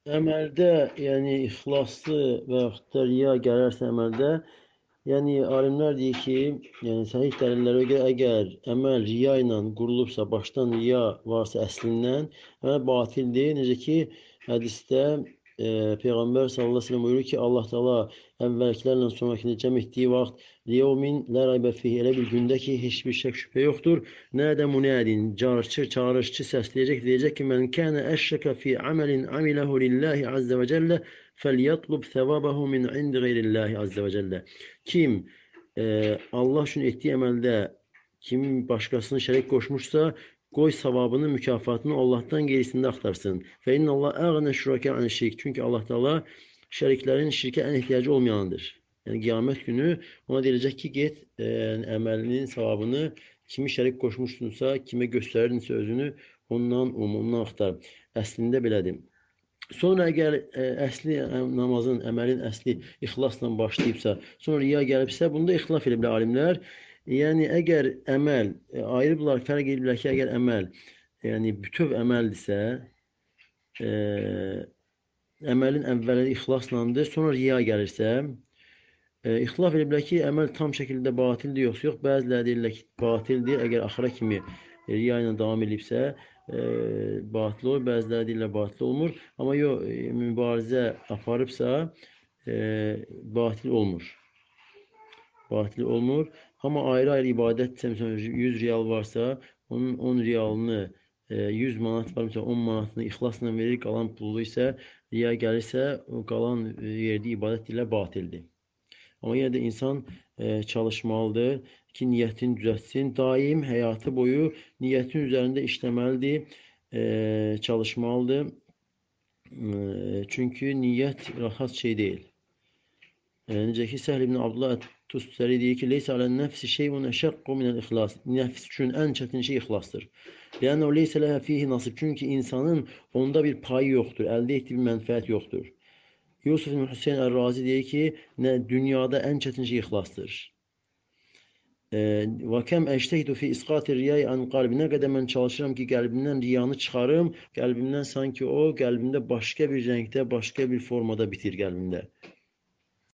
Əməldə, yəni ixlaslı və yaxud da riya gələrsə əməldə, yəni alimlər deyir ki, yəni səhih dəlillərə görə əgər əməl riya ilə qurulubsa, başdan riya varsa əslindən, əməl batildir. Necə ki, hədisdə Peyğəmbər sallallahu əleyhi və səlləm buyurur ki, Allah Taala əvvəlkilərlə sonrakini cəm etdiyi vaxt liyevmin la raybe fihi, elə bir gündə ki, heç bir şək şübhə yoxdur. Nədə munadin, çağrışçı səsləyəcək, deyəcək ki, mən kana əşrəkə fi amelin amilehu lillahi azze və cəllə fəlyatlub səvabəhu min indi qeyrillahi azze və cəllə. Kim Allah üçün etdiyi əməldə kim başqasını şərik qoşmuşsa, qoy savabını, mükafatını Allahdan qeyrisində axtarsın. Fə innəllah əğnə şürakə an şirk. Çünki Allah Taala şəriklərin şirkə ən ehtiyacı olmayandır. Yəni qiyamət günü ona deyiləcək ki, get əməlinin savabını kimi şərik qoşmuşsunsa, kimə göstərirdinsə özünü, ondan axtar. Əslində belədir. Sonra əgər əsli namazın, əməlin əsli ixlasla başlayıbsa, sonra riya gəlibsə, bunda ixtilaf ediblər alimlər. Yəni əgər əməl ayırıblar, fərq ediblər ki, əgər əməl yəni bütöv əməldirsə, əməlin əvvəli ixlaslandır, sonra riya gəlirsə, ixtilaf ediblər ki, əməl tam şəkildə batildir yoxsa yox. Bəziləri deyirlər ki, batildir. Əgər axıra kimi riya ilə davam edibsə, batil olur. Bəziləri deyirlər batil olmur. Amma yox, mübarizə aparıbsa, batil olmur. Batil olmur. Amma ayrı-ayrı ibadətsə, məsələn 100 rial varsa, onun 10 rialını 100 manat var, məsələn 10 manatını ixlasla verir, qalan pulu isə riya gəlirsə, o qalan verdiyi ibadət ilə batildir. Amma yenə də insan çalışmalıdır ki, niyyətini düzəltsin. Daim həyatı boyu niyyətin üzərində işləməlidir, çalışmalıdır. Çünki niyyət rahat şey deyil. Necə ki, Səhl ibn Abdullah Tustari deyir ki, leysə alən nəfsi şeyun əşəqqu minəl ixlas. Nəfs üçün ən çətin şey ixlasdır. Lənnəhu leysə ləhə fihi nasib. Çünki insanın onda bir payı yoxdur, əldə etdiyi bir mənfəət yoxdur. Yusuf ibn Hüseyn Ər-Razi deyir ki, dünyada ən çətin şey ixlasdır. Və kəm əştəhdu fi isqatir riyai an qalbi. Nə qədər mən çalışıram ki, qəlbimdən riyanı çıxarım, qəlbimdən sanki o, qəlbimdə başqa bir rəngdə, başqa bir formada bitir qəlbimdə.